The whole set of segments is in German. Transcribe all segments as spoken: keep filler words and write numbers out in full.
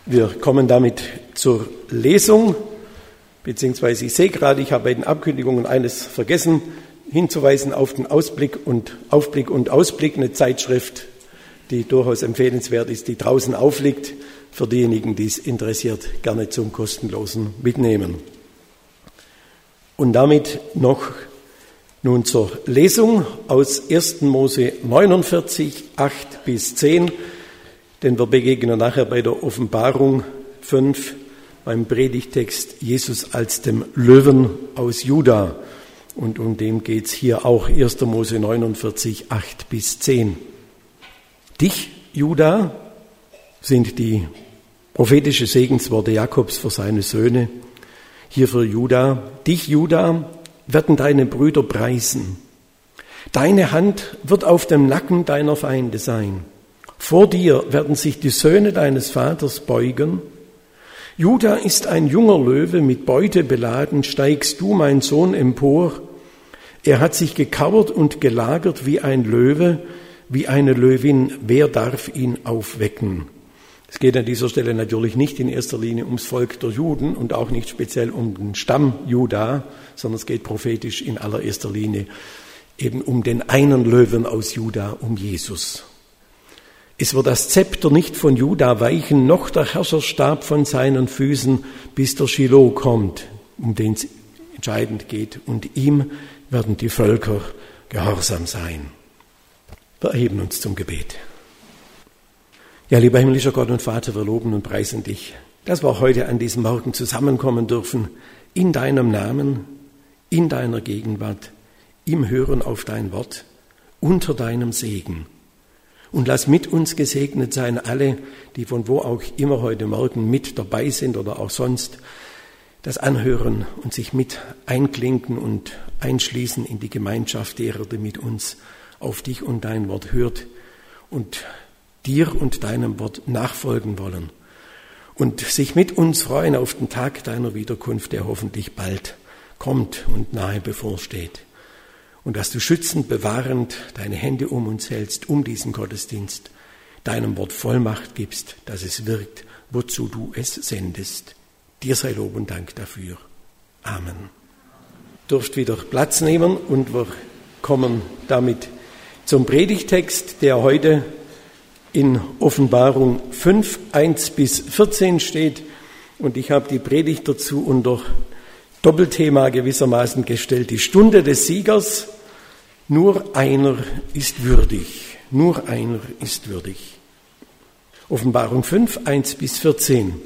Wir kommen damit zur Lesung, beziehungsweise ich sehe gerade, ich habe bei den Abkündigungen eines vergessen, hinzuweisen auf den Ausblick und Aufblick und Ausblick, eine Zeitschrift, die durchaus empfehlenswert ist, die draußen aufliegt, für diejenigen, die es interessiert, gerne zum kostenlosen Mitnehmen. Und damit noch nun zur Lesung aus ersten Mose neunundvierzig, acht bis zehn, denn wir begegnen nachher bei der Offenbarung fünf beim Predigtext Jesus als dem Löwen aus Juda. Und um den geht es hier auch, erster Mose neunundvierzig, acht bis zehn. Dich, Juda, sind die prophetische Segensworte Jakobs für seine Söhne. Hier für Juda. Dich, Juda, werden deine Brüder preisen. Deine Hand wird auf dem Nacken deiner Feinde sein. Vor dir werden sich die Söhne deines Vaters beugen. Juda ist ein junger Löwe, mit Beute beladen, steigst du, mein Sohn, empor. Er hat sich gekauert und gelagert wie ein Löwe, wie eine Löwin. Wer darf ihn aufwecken? Es geht an dieser Stelle natürlich nicht in erster Linie ums Volk der Juden und auch nicht speziell um den Stamm Juda, sondern es geht prophetisch in allererster Linie eben um den einen Löwen aus Juda, um Jesus. Es wird das Zepter nicht von Juda weichen, noch der Herrscherstab von seinen Füßen, bis der Shiloh kommt, um den es entscheidend geht. Und ihm werden die Völker gehorsam sein. Wir erheben uns zum Gebet. Ja, lieber himmlischer Gott und Vater, wir loben und preisen dich, dass wir heute an diesem Morgen zusammenkommen dürfen, in deinem Namen, in deiner Gegenwart, im Hören auf dein Wort, unter deinem Segen. Und lass mit uns gesegnet sein alle, die von wo auch immer heute Morgen mit dabei sind oder auch sonst, das anhören und sich mit einklinken und einschließen in die Gemeinschaft derer, die mit uns auf dich und dein Wort hört und dir und deinem Wort nachfolgen wollen und sich mit uns freuen auf den Tag deiner Wiederkunft, der hoffentlich bald kommt und nahe bevorsteht. Und dass du schützend, bewahrend deine Hände um uns hältst, um diesen Gottesdienst, deinem Wort Vollmacht gibst, dass es wirkt, wozu du es sendest. Dir sei Lob und Dank dafür. Amen. Dürft wieder Platz nehmen und wir kommen damit zum Predigtext, der heute in Offenbarung fünf, eins bis vierzehn steht. Und ich habe die Predigt dazu unter Doppelthema gewissermaßen gestellt, die Stunde des Siegers. Nur einer ist würdig, nur einer ist würdig. Offenbarung fünf, eins bis vierzehn.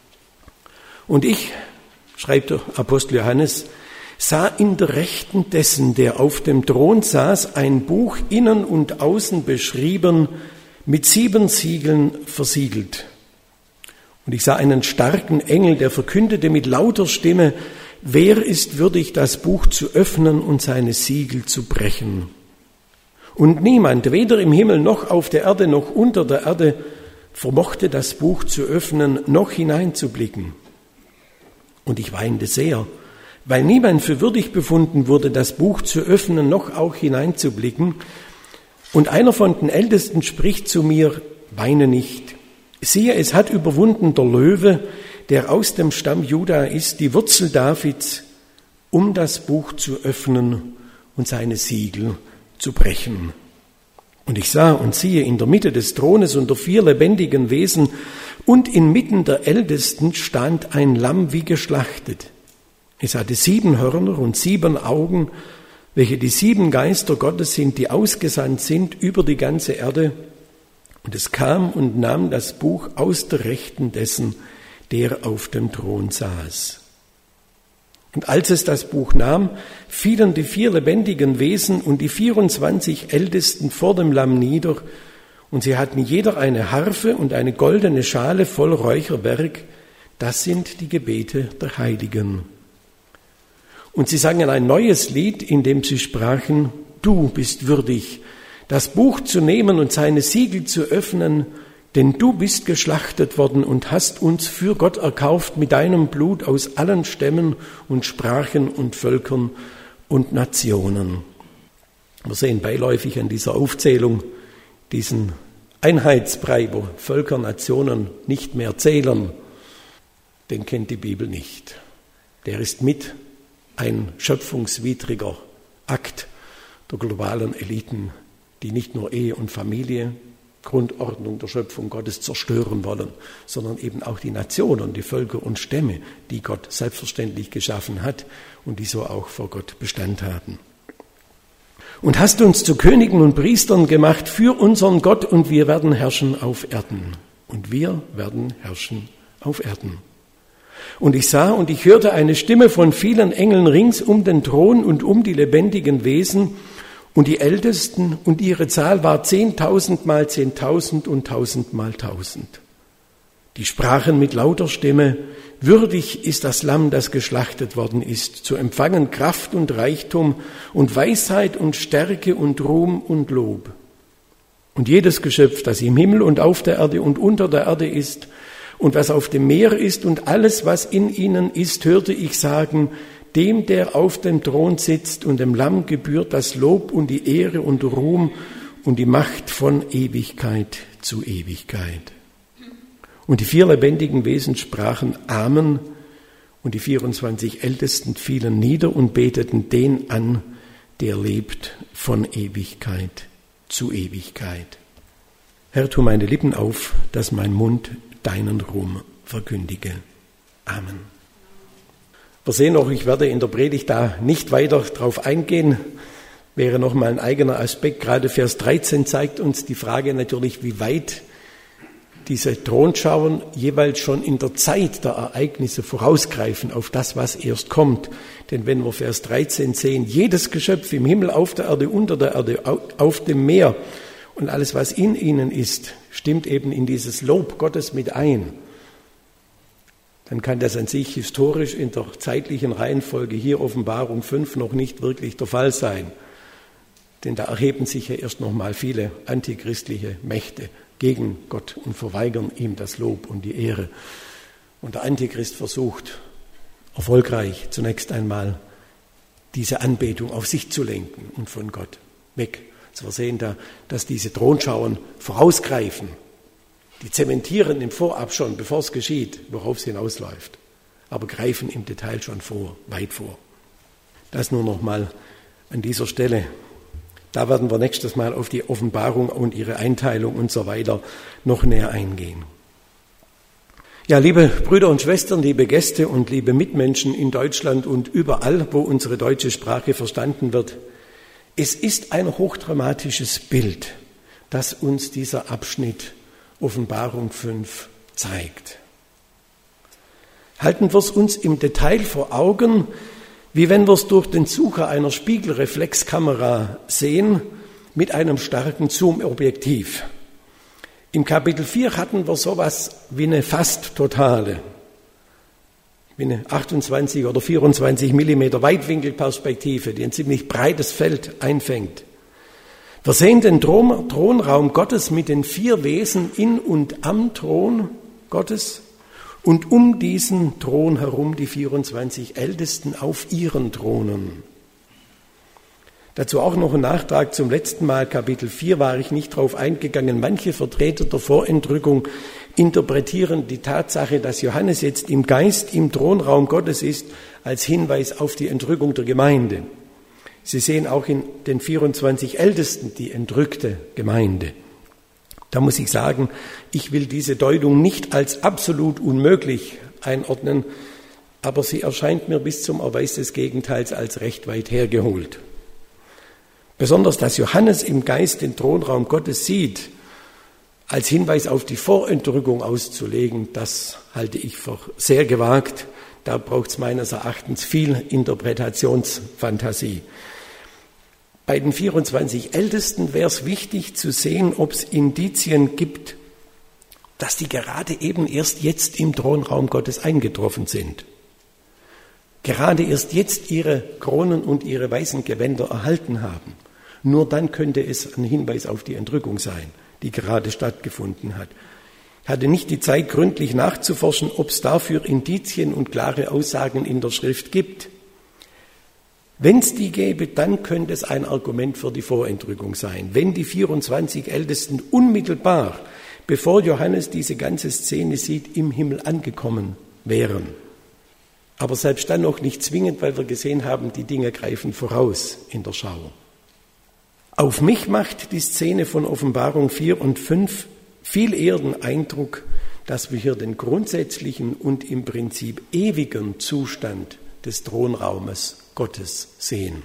Und ich, schreibt der Apostel Johannes, sah in der Rechten dessen, der auf dem Thron saß, ein Buch innen und außen beschrieben, mit sieben Siegeln versiegelt. Und ich sah einen starken Engel, der verkündete mit lauter Stimme, wer ist würdig, das Buch zu öffnen und seine Siegel zu brechen? Und niemand, weder im Himmel noch auf der Erde noch unter der Erde, vermochte das Buch zu öffnen, noch hineinzublicken. Und ich weinte sehr, weil niemand für würdig befunden wurde, das Buch zu öffnen, noch auch hineinzublicken. Und einer von den Ältesten spricht zu mir, weine nicht. Siehe, es hat überwunden der Löwe, der aus dem Stamm Juda ist, die Wurzel Davids, um das Buch zu öffnen und seine Siegel zu brechen. Und ich sah und siehe in der Mitte des Thrones unter vier lebendigen Wesen und inmitten der Ältesten stand ein Lamm wie geschlachtet. Es hatte sieben Hörner und sieben Augen, welche die sieben Geister Gottes sind, die ausgesandt sind über die ganze Erde. Und es kam und nahm das Buch aus der Rechten dessen, der auf dem Thron saß. Und als es das Buch nahm, fielen die vier lebendigen Wesen und die vierundzwanzig Ältesten vor dem Lamm nieder, und sie hatten jeder eine Harfe und eine goldene Schale voll Räucherwerk. Das sind die Gebete der Heiligen. Und sie sangen ein neues Lied, in dem sie sprachen, du bist würdig, das Buch zu nehmen und seine Siegel zu öffnen, denn du bist geschlachtet worden und hast uns für Gott erkauft mit deinem Blut aus allen Stämmen und Sprachen und Völkern und Nationen. Wir sehen beiläufig an dieser Aufzählung diesen Einheitsbrei, wo Völker, Nationen nicht mehr zählen, den kennt die Bibel nicht. Der ist mit ein schöpfungswidriger Akt der globalen Eliten, die nicht nur Ehe und Familie, Grundordnung der Schöpfung Gottes zerstören wollen, sondern eben auch die Nationen, die Völker und Stämme, die Gott selbstverständlich geschaffen hat und die so auch vor Gott Bestand haben. Und hast uns zu Königen und Priestern gemacht für unseren Gott und wir werden herrschen auf Erden. Und wir werden herrschen auf Erden. Und ich sah und ich hörte eine Stimme von vielen Engeln rings um den Thron und um die lebendigen Wesen und die Ältesten, und ihre Zahl war zehntausend mal zehntausend und tausend mal tausend. Die sprachen mit lauter Stimme: Würdig ist das Lamm, das geschlachtet worden ist, zu empfangen Kraft und Reichtum und Weisheit und Stärke und Ruhm und Lob. Und jedes Geschöpf, das im Himmel und auf der Erde und unter der Erde ist und was auf dem Meer ist und alles, was in ihnen ist, hörte ich sagen: Dem, der auf dem Thron sitzt und dem Lamm gebührt das Lob und die Ehre und Ruhm und die Macht von Ewigkeit zu Ewigkeit. Und die vier lebendigen Wesen sprachen Amen, und die vierundzwanzig Ältesten fielen nieder und beteten den an, der lebt von Ewigkeit zu Ewigkeit. Herr, tu meine Lippen auf, dass mein Mund deinen Ruhm verkündige. Amen. Wir sehen auch, ich werde in der Predigt da nicht weiter drauf eingehen. Wäre noch mal ein eigener Aspekt. Gerade Vers dreizehn zeigt uns die Frage natürlich, wie weit diese Thronschauer jeweils schon in der Zeit der Ereignisse vorausgreifen auf das, was erst kommt. Denn wenn wir Vers dreizehn sehen, jedes Geschöpf im Himmel, auf der Erde, unter der Erde, auf dem Meer und alles, was in ihnen ist, stimmt eben in dieses Lob Gottes mit ein. Dann kann das an sich historisch in der zeitlichen Reihenfolge hier Offenbarung fünf noch nicht wirklich der Fall sein. Denn da erheben sich ja erst noch mal viele antichristliche Mächte gegen Gott und verweigern ihm das Lob und die Ehre. Und der Antichrist versucht erfolgreich zunächst einmal diese Anbetung auf sich zu lenken und von Gott weg. Also wir sehen da, dass diese Thronschauern vorausgreifen. Die zementieren im Vorab schon, bevor es geschieht, worauf es hinausläuft, aber greifen im Detail schon vor, weit vor. Das nur noch mal an dieser Stelle. Da werden wir nächstes Mal auf die Offenbarung und ihre Einteilung und so weiter noch näher eingehen. Ja, liebe Brüder und Schwestern, liebe Gäste und liebe Mitmenschen in Deutschland und überall, wo unsere deutsche Sprache verstanden wird, es ist ein hochdramatisches Bild, das uns dieser Abschnitt Offenbarung fünf zeigt. Halten wir es uns im Detail vor Augen, wie wenn wir es durch den Sucher einer Spiegelreflexkamera sehen mit einem starken Zoom-Objektiv. Im Kapitel vier hatten wir sowas wie eine fast totale, wie eine achtundzwanzig oder vierundzwanzig Millimeter Weitwinkelperspektive, die ein ziemlich breites Feld einfängt. Wir sehen den Thron, Thronraum Gottes mit den vier Wesen in und am Thron Gottes und um diesen Thron herum die vierundzwanzig Ältesten auf ihren Thronen. Dazu auch noch ein Nachtrag zum letzten Mal, Kapitel vier, war ich nicht drauf eingegangen. Manche Vertreter der Vorentrückung interpretieren die Tatsache, dass Johannes jetzt im Geist im Thronraum Gottes ist, als Hinweis auf die Entrückung der Gemeinde. Sie sehen auch in den vierundzwanzig Ältesten die entrückte Gemeinde. Da muss ich sagen, ich will diese Deutung nicht als absolut unmöglich einordnen, aber sie erscheint mir bis zum Erweis des Gegenteils als recht weit hergeholt. Besonders, dass Johannes im Geist den Thronraum Gottes sieht, als Hinweis auf die Vorentrückung auszulegen, das halte ich für sehr gewagt. Da braucht es meines Erachtens viel Interpretationsfantasie. Bei den vierundzwanzig Ältesten wäre es wichtig zu sehen, ob es Indizien gibt, dass die gerade eben erst jetzt im Thronraum Gottes eingetroffen sind. Gerade erst jetzt ihre Kronen und ihre weißen Gewänder erhalten haben. Nur dann könnte es ein Hinweis auf die Entrückung sein, die gerade stattgefunden hat. Ich hatte nicht die Zeit, gründlich nachzuforschen, ob es dafür Indizien und klare Aussagen in der Schrift gibt. Wenn es die gäbe, dann könnte es ein Argument für die Vorentrückung sein. Wenn die vierundzwanzig Ältesten unmittelbar, bevor Johannes diese ganze Szene sieht, im Himmel angekommen wären. Aber selbst dann noch nicht zwingend, weil wir gesehen haben, die Dinge greifen voraus in der Schau. Auf mich macht die Szene von Offenbarung vier und fünf viel eher den Eindruck, dass wir hier den grundsätzlichen und im Prinzip ewigen Zustand des Thronraumes Gottes sehen.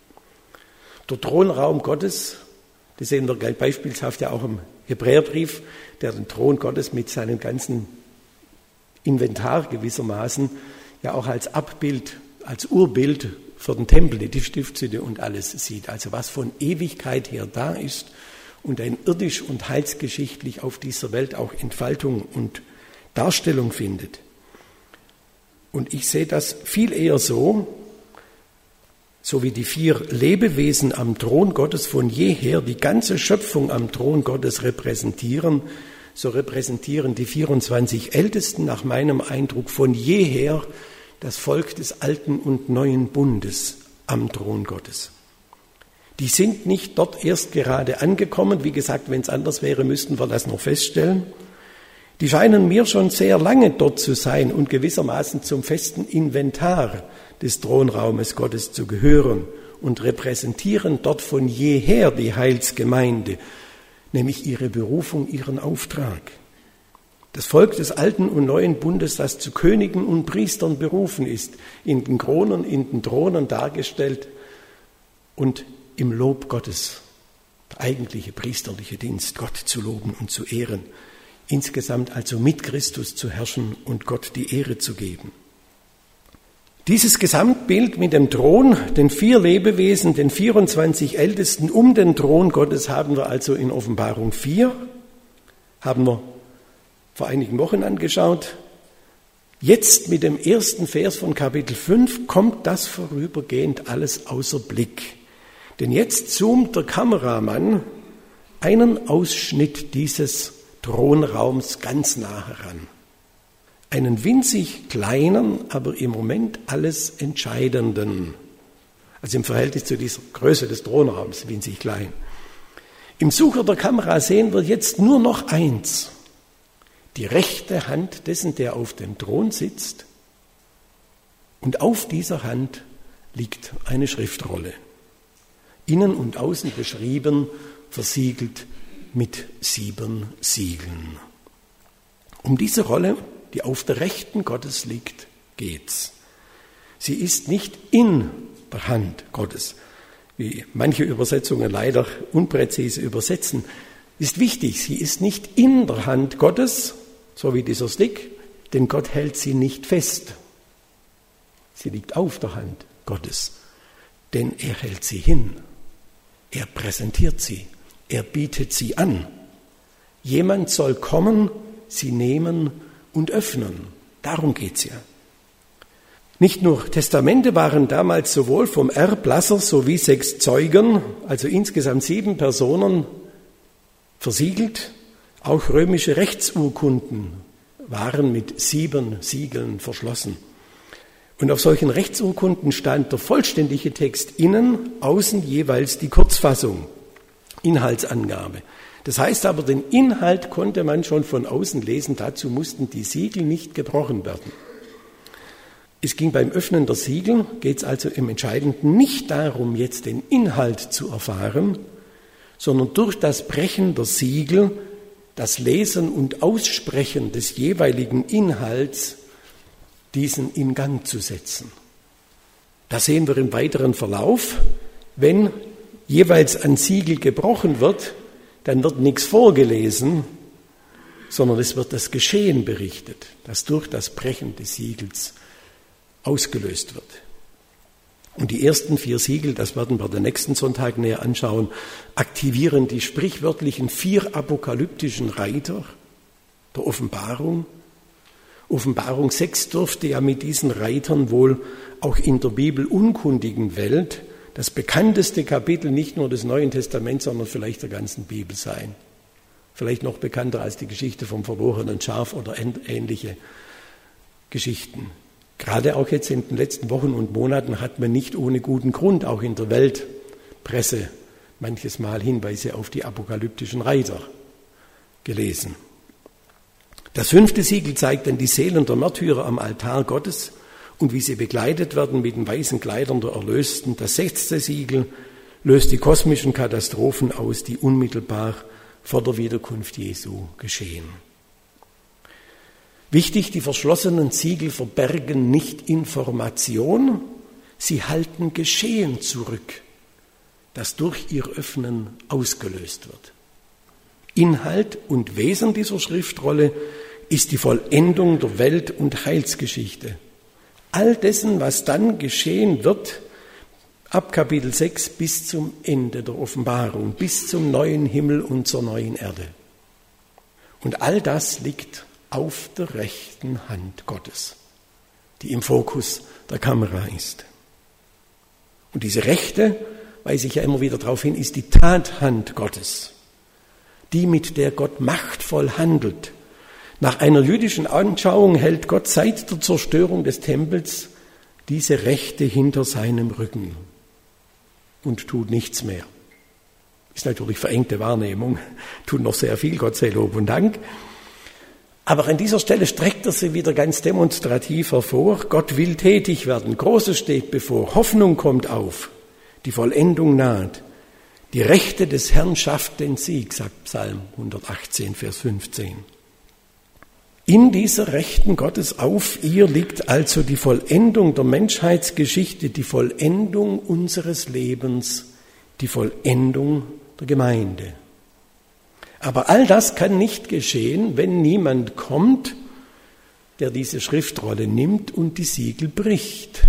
Der Thronraum Gottes, das sehen wir gleich beispielshaft ja auch im Hebräerbrief, der den Thron Gottes mit seinem ganzen Inventar gewissermaßen ja auch als Abbild, als Urbild für den Tempel, die Stiftshütte und alles sieht. Also was von Ewigkeit her da ist und ein irdisch und heilsgeschichtlich auf dieser Welt auch Entfaltung und Darstellung findet. Und ich sehe das viel eher so, so wie die vier Lebewesen am Thron Gottes von jeher die ganze Schöpfung am Thron Gottes repräsentieren, so repräsentieren die vierundzwanzig Ältesten nach meinem Eindruck von jeher das Volk des alten und neuen Bundes am Thron Gottes. Die sind nicht dort erst gerade angekommen. Wie gesagt, wenn es anders wäre, müssten wir das noch feststellen. Die scheinen mir schon sehr lange dort zu sein und gewissermaßen zum festen Inventar des Thronraumes Gottes zu gehören und repräsentieren dort von jeher die Heilsgemeinde, nämlich ihre Berufung, ihren Auftrag. Das Volk des alten und neuen Bundes, das zu Königen und Priestern berufen ist, in den Kronen, in den Thronen dargestellt und im Lob Gottes, der eigentliche priesterliche Dienst, Gott zu loben und zu ehren, insgesamt also mit Christus zu herrschen und Gott die Ehre zu geben. Dieses Gesamtbild mit dem Thron, den vier Lebewesen, den vierundzwanzig Ältesten um den Thron Gottes haben wir also in Offenbarung vier, haben wir vor einigen Wochen angeschaut. Jetzt mit dem ersten Vers von Kapitel fünf kommt das vorübergehend alles außer Blick. Denn jetzt zoomt der Kameramann einen Ausschnitt dieses Thronraums ganz nah heran. Einen winzig kleinen, aber im Moment alles Entscheidenden. Also im Verhältnis zu dieser Größe des Thronraums, winzig klein. Im Sucher der Kamera sehen wir jetzt nur noch eins. Die rechte Hand dessen, der auf dem Thron sitzt. Und auf dieser Hand liegt eine Schriftrolle. Innen und außen beschrieben, versiegelt mit sieben Siegeln. Um diese Rolle, die auf der Rechten Gottes liegt, geht's. Sie ist nicht in der Hand Gottes, wie manche Übersetzungen leider unpräzise übersetzen. Ist wichtig, sie ist nicht in der Hand Gottes, so wie dieser Stick, denn Gott hält sie nicht fest. Sie liegt auf der Hand Gottes, denn er hält sie hin. Er präsentiert sie, er bietet sie an. Jemand soll kommen, sie nehmen und öffnen. Darum geht's ja. Nicht nur Testamente waren damals sowohl vom Erblasser sowie sechs Zeugen, also insgesamt sieben Personen, versiegelt, auch römische Rechtsurkunden waren mit sieben Siegeln verschlossen. Und auf solchen Rechtsurkunden stand der vollständige Text innen, außen jeweils die Kurzfassung, Inhaltsangabe. Das heißt aber, den Inhalt konnte man schon von außen lesen, dazu mussten die Siegel nicht gebrochen werden. Es ging beim Öffnen der Siegel, geht es also im Entscheidenden nicht darum, jetzt den Inhalt zu erfahren, sondern durch das Brechen der Siegel das Lesen und Aussprechen des jeweiligen Inhalts, diesen in Gang zu setzen. Das sehen wir im weiteren Verlauf. Wenn jeweils ein Siegel gebrochen wird, dann wird nichts vorgelesen, sondern es wird das Geschehen berichtet, das durch das Brechen des Siegels ausgelöst wird. Und die ersten vier Siegel, das werden wir den nächsten Sonntag näher anschauen, aktivieren die sprichwörtlichen vier apokalyptischen Reiter der Offenbarung. Offenbarung sechs dürfte ja mit diesen Reitern wohl auch in der Bibel unkundigen Welt das bekannteste Kapitel nicht nur des Neuen Testaments, sondern vielleicht der ganzen Bibel sein. Vielleicht noch bekannter als die Geschichte vom verlorenen Schaf oder ähnliche Geschichten. Gerade auch jetzt in den letzten Wochen und Monaten hat man nicht ohne guten Grund auch in der Weltpresse manches Mal Hinweise auf die apokalyptischen Reiter gelesen. Das fünfte Siegel zeigt dann die Seelen der Märtyrer am Altar Gottes und wie sie begleitet werden mit den weißen Kleidern der Erlösten. Das sechste Siegel löst die kosmischen Katastrophen aus, die unmittelbar vor der Wiederkunft Jesu geschehen. Wichtig, die verschlossenen Siegel verbergen nicht Information, sie halten Geschehen zurück, das durch ihr Öffnen ausgelöst wird. Inhalt und Wesen dieser Schriftrolle ist die Vollendung der Welt- und Heilsgeschichte. All dessen, was dann geschehen wird, ab Kapitel sechs bis zum Ende der Offenbarung, bis zum neuen Himmel und zur neuen Erde. Und all das liegt auf der rechten Hand Gottes, die im Fokus der Kamera ist. Und diese rechte, weise ich ja immer wieder darauf hin, ist die Tathand Gottes, die, mit der Gott machtvoll handelt. Nach einer jüdischen Anschauung hält Gott seit der Zerstörung des Tempels diese Rechte hinter seinem Rücken und tut nichts mehr. Ist natürlich verengte Wahrnehmung, tut noch sehr viel, Gott sei Lob und Dank. Aber an dieser Stelle streckt er sie wieder ganz demonstrativ hervor. Gott will tätig werden, Großes steht bevor, Hoffnung kommt auf, die Vollendung naht. Die Rechte des Herrn schafft den Sieg, sagt Psalm hundertachtzehn, Vers fünfzehn. In dieser Rechten Gottes auf ihr liegt also die Vollendung der Menschheitsgeschichte, die Vollendung unseres Lebens, die Vollendung der Gemeinde. Aber all das kann nicht geschehen, wenn niemand kommt, der diese Schriftrolle nimmt und die Siegel bricht.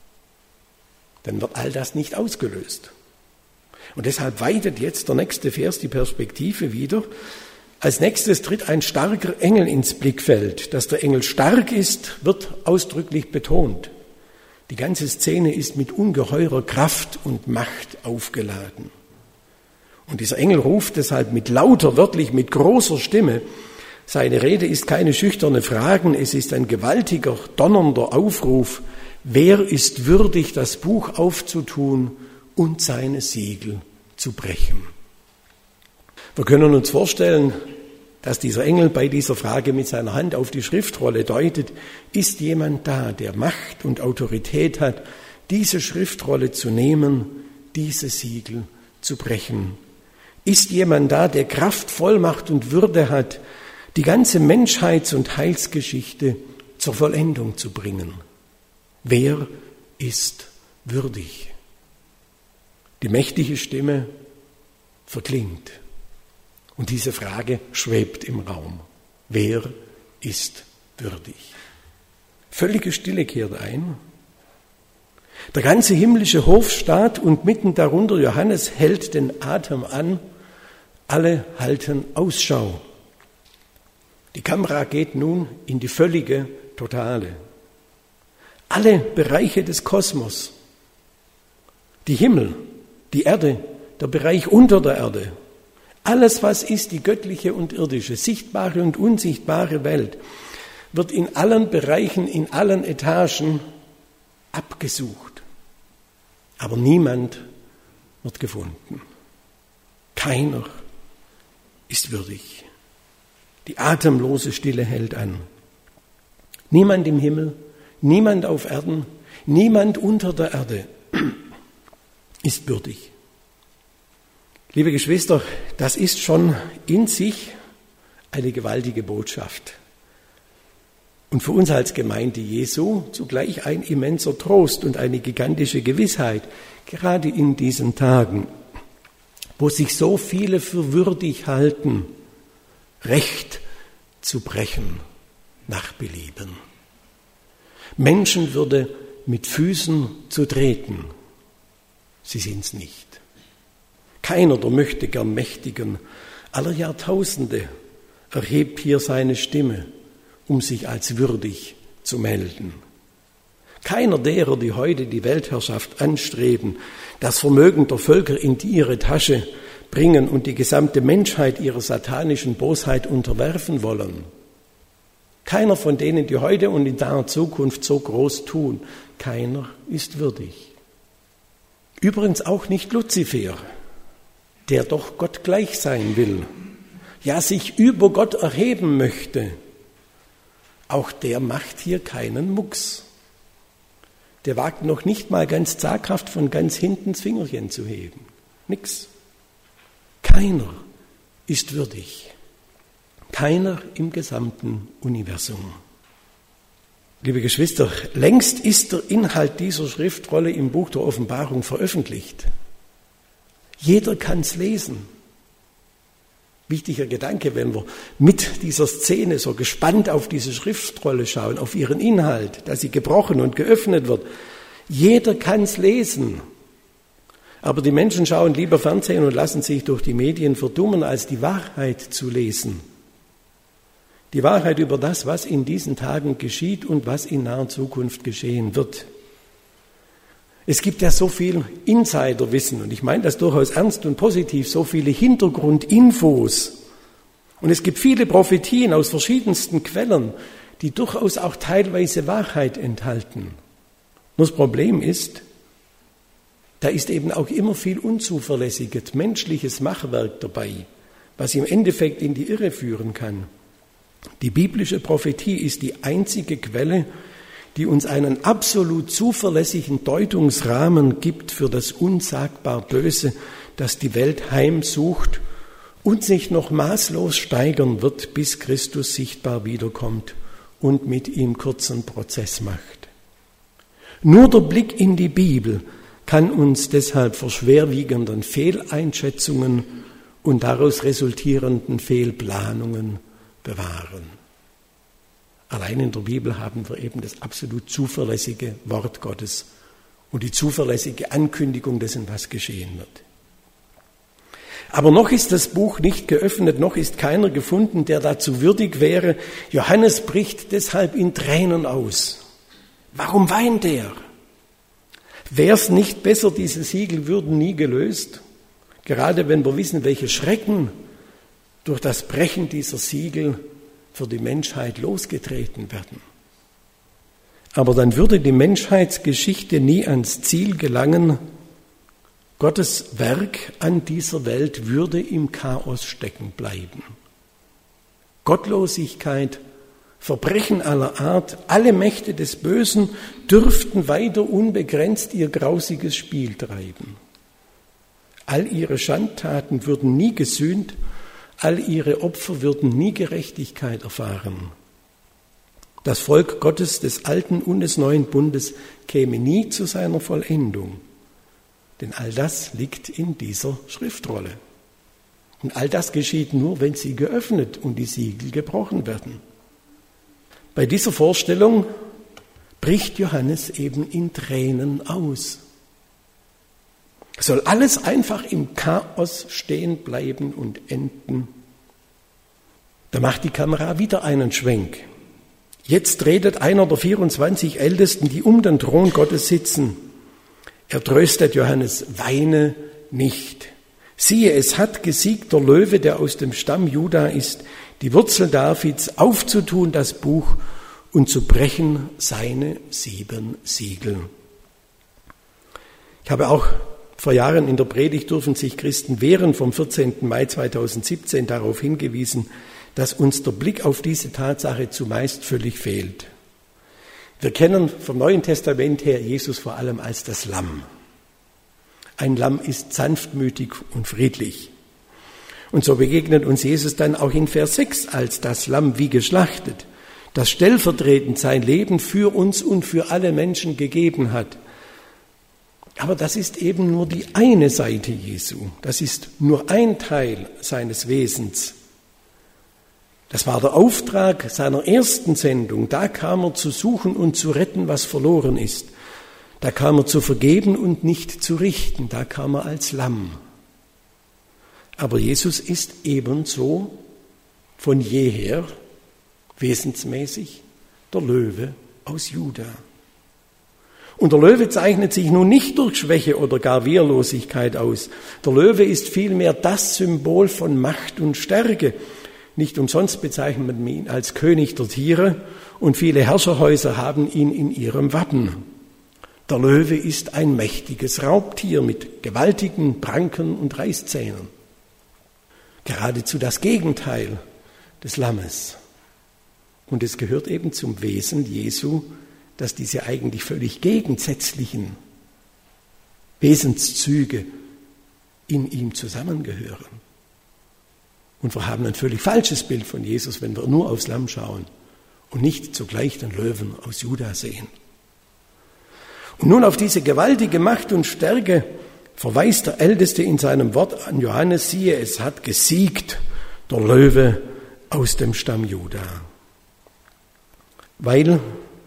Dann wird all das nicht ausgelöst. Und deshalb weitet jetzt der nächste Vers die Perspektive wieder. Als nächstes tritt ein starker Engel ins Blickfeld. Dass der Engel stark ist, wird ausdrücklich betont. Die ganze Szene ist mit ungeheurer Kraft und Macht aufgeladen. Und dieser Engel ruft deshalb mit lauter, wörtlich mit großer Stimme. Seine Rede ist keine schüchterne Frage, es ist ein gewaltiger, donnernder Aufruf. Wer ist würdig, das Buch aufzutun und seine Siegel zu brechen? Wir können uns vorstellen, dass dieser Engel bei dieser Frage mit seiner Hand auf die Schriftrolle deutet. Ist jemand da, der Macht und Autorität hat, diese Schriftrolle zu nehmen, diese Siegel zu brechen? Ist jemand da, der Kraft, Vollmacht und Würde hat, die ganze Menschheits- und Heilsgeschichte zur Vollendung zu bringen? Wer ist würdig? Die mächtige Stimme verklingt. Und diese Frage schwebt im Raum. Wer ist würdig? Völlige Stille kehrt ein. Der ganze himmlische Hofstaat und mitten darunter Johannes hält den Atem an. Alle halten Ausschau. Die Kamera geht nun in die völlige, totale. Alle Bereiche des Kosmos, die Himmel, die Erde, der Bereich unter der Erde, alles, was ist, die göttliche und irdische, sichtbare und unsichtbare Welt, wird in allen Bereichen, in allen Etagen abgesucht. Aber niemand wird gefunden. Keiner ist würdig. Die atemlose Stille hält an. Niemand im Himmel, niemand auf Erden, niemand unter der Erde ist würdig. Liebe Geschwister, das ist schon in sich eine gewaltige Botschaft. Und für uns als Gemeinde Jesu zugleich ein immenser Trost und eine gigantische Gewissheit, gerade in diesen Tagen, wo sich so viele für würdig halten, Recht zu brechen nach Belieben. Menschenwürde mit Füßen zu treten, sie sind's nicht. Keiner der möchtegern Mächtigen aller Jahrtausende erhebt hier seine Stimme, um sich als würdig zu melden. Keiner derer, die heute die Weltherrschaft anstreben, das Vermögen der Völker in ihre Tasche bringen und die gesamte Menschheit ihrer satanischen Bosheit unterwerfen wollen. Keiner von denen, die heute und in naher Zukunft so groß tun, keiner ist würdig. Übrigens auch nicht Luzifer, der doch Gott gleich sein will, ja sich über Gott erheben möchte. Auch der macht hier keinen Mucks. Der wagt noch nicht mal ganz zaghaft von ganz hinten das Fingerchen zu heben. Nix. Keiner ist würdig. Keiner im gesamten Universum. Liebe Geschwister, längst ist der Inhalt dieser Schriftrolle im Buch der Offenbarung veröffentlicht. Jeder kann es lesen. Wichtiger Gedanke, wenn wir mit dieser Szene so gespannt auf diese Schriftrolle schauen, auf ihren Inhalt, dass sie gebrochen und geöffnet wird. Jeder kann es lesen. Aber die Menschen schauen lieber Fernsehen und lassen sich durch die Medien verdummen, als die Wahrheit zu lesen. Die Wahrheit über das, was in diesen Tagen geschieht und was in naher Zukunft geschehen wird. Es gibt ja so viel Insiderwissen, und ich meine das durchaus ernst und positiv, so viele Hintergrundinfos. Und es gibt viele Prophetien aus verschiedensten Quellen, die durchaus auch teilweise Wahrheit enthalten. Nur das Problem ist, da ist eben auch immer viel unzuverlässiges, menschliches Machwerk dabei, was im Endeffekt in die Irre führen kann. Die biblische Prophetie ist die einzige Quelle, die uns einen absolut zuverlässigen Deutungsrahmen gibt für das unsagbar Böse, das die Welt heimsucht und sich noch maßlos steigern wird, bis Christus sichtbar wiederkommt und mit ihm kurzen Prozess macht. Nur der Blick in die Bibel kann uns deshalb vor schwerwiegenden Fehleinschätzungen und daraus resultierenden Fehlplanungen bewahren. Allein in der Bibel haben wir eben das absolut zuverlässige Wort Gottes und die zuverlässige Ankündigung dessen, was geschehen wird. Aber noch ist das Buch nicht geöffnet, noch ist keiner gefunden, der dazu würdig wäre. Johannes bricht deshalb in Tränen aus. Warum weint er? Wäre es nicht besser, diese Siegel würden nie gelöst? Gerade wenn wir wissen, welche Schrecken durch das Brechen dieser Siegel für die Menschheit losgetreten werden. Aber dann würde die Menschheitsgeschichte nie ans Ziel gelangen. Gottes Werk an dieser Welt würde im Chaos stecken bleiben. Gottlosigkeit, Verbrechen aller Art, alle Mächte des Bösen dürften weiter unbegrenzt ihr grausiges Spiel treiben. All ihre Schandtaten würden nie gesühnt, all ihre Opfer würden nie Gerechtigkeit erfahren. Das Volk Gottes des alten und des neuen Bundes käme nie zu seiner Vollendung. Denn all das liegt in dieser Schriftrolle. Und all das geschieht nur, wenn sie geöffnet und die Siegel gebrochen werden. Bei dieser Vorstellung bricht Johannes eben in Tränen aus. Soll alles einfach im Chaos stehen bleiben und enden? Da macht die Kamera wieder einen Schwenk. Jetzt redet einer der vierundzwanzig Ältesten, die um den Thron Gottes sitzen. Er tröstet Johannes: Weine nicht. Siehe, es hat gesiegt der Löwe, der aus dem Stamm Juda ist, die Wurzel Davids, aufzutun das Buch und zu brechen seine sieben Siegel. Ich habe auch vor Jahren in der Predigt Dürfen sich Christen wehren vom vierzehnten Mai zweitausendsiebzehn darauf hingewiesen, dass uns der Blick auf diese Tatsache zumeist völlig fehlt. Wir kennen vom Neuen Testament her Jesus vor allem als das Lamm. Ein Lamm ist sanftmütig und friedlich. Und so begegnet uns Jesus dann auch in Vers sechs als das Lamm wie geschlachtet, das stellvertretend sein Leben für uns und für alle Menschen gegeben hat. Aber das ist eben nur die eine Seite Jesu. Das ist nur ein Teil seines Wesens. Das war der Auftrag seiner ersten Sendung. Da kam er zu suchen und zu retten, was verloren ist. Da kam er zu vergeben und nicht zu richten. Da kam er als Lamm. Aber Jesus ist ebenso von jeher wesensmäßig der Löwe aus Juda. Und der Löwe zeichnet sich nun nicht durch Schwäche oder gar Wehrlosigkeit aus. Der Löwe ist vielmehr das Symbol von Macht und Stärke. Nicht umsonst bezeichnet man ihn als König der Tiere und viele Herrscherhäuser haben ihn in ihrem Wappen. Der Löwe ist ein mächtiges Raubtier mit gewaltigen Pranken und Reißzähnen. Geradezu das Gegenteil des Lammes. Und es gehört eben zum Wesen Jesu, dass diese eigentlich völlig gegensätzlichen Wesenszüge in ihm zusammengehören. Und wir haben ein völlig falsches Bild von Jesus, wenn wir nur aufs Lamm schauen und nicht zugleich den Löwen aus Juda sehen. Und nun auf diese gewaltige Macht und Stärke verweist der Älteste in seinem Wort an Johannes, siehe, es hat gesiegt der Löwe aus dem Stamm Juda. Weil